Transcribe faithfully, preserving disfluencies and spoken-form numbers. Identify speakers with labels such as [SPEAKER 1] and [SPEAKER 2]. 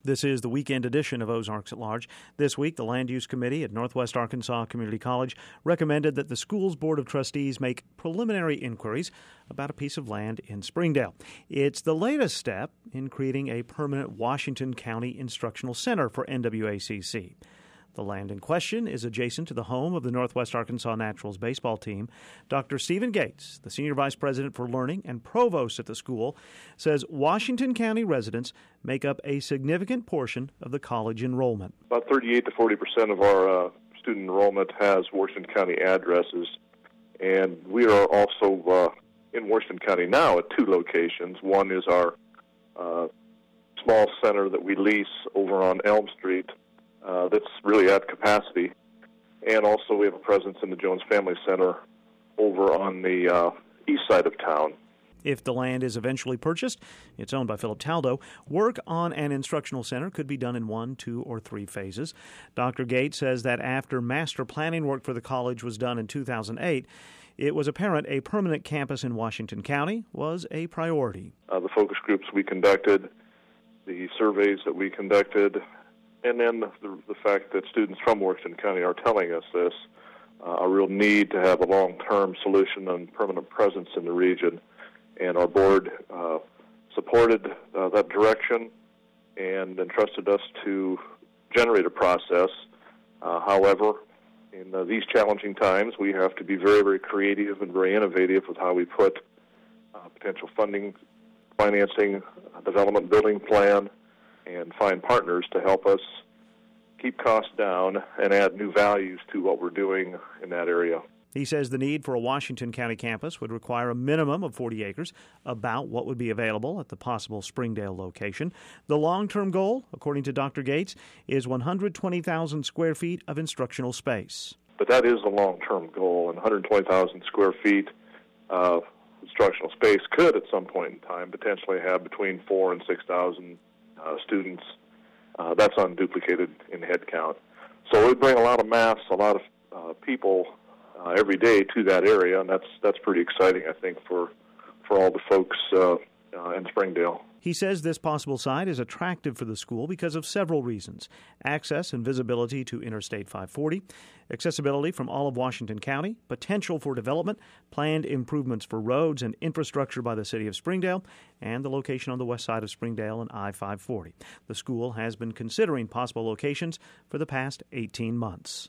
[SPEAKER 1] This is the weekend edition of Ozarks at Large. This week, the Land Use Committee at Northwest Arkansas Community College recommended that the school's Board of Trustees make preliminary inquiries about a piece of land in Springdale. It's the latest step in creating a permanent Washington County Instructional Center for N W A C C. The land in question is adjacent to the home of the Northwest Arkansas Naturals baseball team. Doctor Stephen Gates, the Senior Vice President for Learning and Provost at the school, says Washington County residents make up a significant portion of the college enrollment.
[SPEAKER 2] About thirty-eight to forty percent of our uh, student enrollment has Washington County addresses, and we are also uh, in Washington County now at two locations. One is our uh, small center that we lease over on Elm Street. Uh, that's really at capacity. And also we have a presence in the Jones Family Center over on the uh, east side of town.
[SPEAKER 1] If the land is eventually purchased, it's owned by Philip Taldo, work on an instructional center could be done in one, two, or three phases. Doctor Gates says that after master planning work for the college was done in two thousand eight, it was apparent a permanent campus in Washington County was a priority.
[SPEAKER 2] Uh, the focus groups we conducted, the surveys that we conducted, and then the, the fact that students from Washington County are telling us this, uh, a real need to have a long-term solution and permanent presence in the region. And our board uh, supported uh, that direction and entrusted us to generate a process. Uh, however, in uh, these challenging times, we have to be very, very creative and very innovative with how we put uh, potential funding, financing, development, building plan, and find partners to help us keep costs down and add new values to what we're doing in that area.
[SPEAKER 1] He says the need for a Washington County campus would require a minimum of forty acres, about what would be available at the possible Springdale location. The long-term goal, according to Doctor Gates, is one hundred twenty thousand square feet of instructional space.
[SPEAKER 2] But that is the long-term goal, and one hundred twenty thousand square feet of instructional space could, at some point in time, potentially have between four and six thousand Uh, students. Uh, that's unduplicated in headcount. So we bring a lot of mass, a lot of uh, people uh, every day to that area, and that's that's pretty exciting, I think, for for all the folks uh, uh, in Springdale.
[SPEAKER 1] He says this possible site is attractive for the school because of several reasons: access and visibility to Interstate five forty, accessibility from all of Washington County, potential for development, planned improvements for roads and infrastructure by the city of Springdale, and the location on the west side of Springdale and I five forty. The school has been considering possible locations for the past eighteen months.